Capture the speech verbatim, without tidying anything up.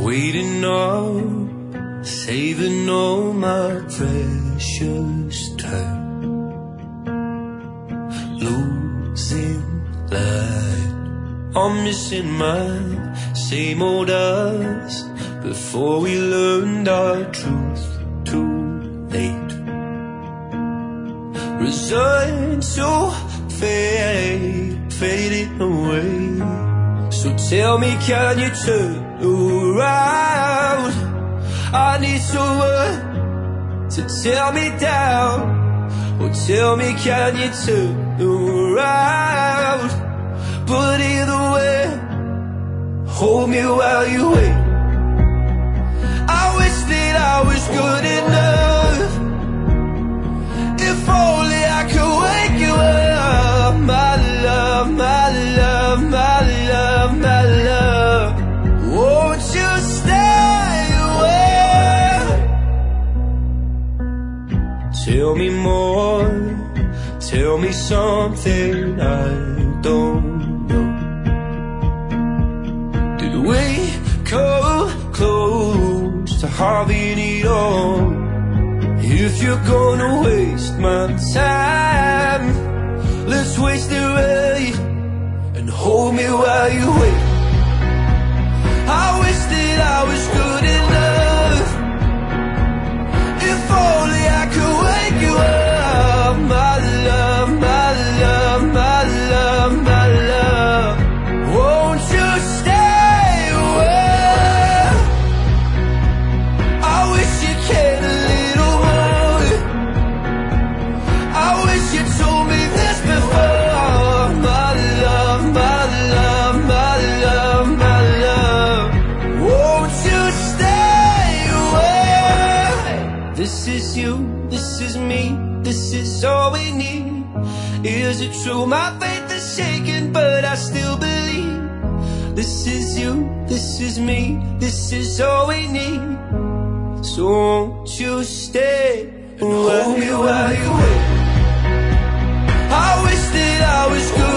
Waiting up, saving all my precious time, losing light. I'm missing my same old us before we learned our truth too late. Resigned to fade, fading away. So tell me, can you turn around? I need someone to tear me down. Or tell me, can you turn around? But either way, hold me while you wait. I wish that I was good enough. If only I could wake you up. My love, my love, my love, my love, won't you stay away? Tell me more, tell me something I don't know. Did we come close to having it all? If you're gonna waste my time, let's waste it right and hold me while you wait. I wish that I was good enough. If only I could wake you up. My love, my love, my love, my love, won't you stay away? I wish you cared a little more. I wish you told me this before. My love, my love, my love, my love, won't you stay away? This is you, this is me, this is all we need. Is it true? My faith is shaken, but I still believe. This is you, this is me, this is all we need. So won't you stay and hold me while you wait? I wish that I was good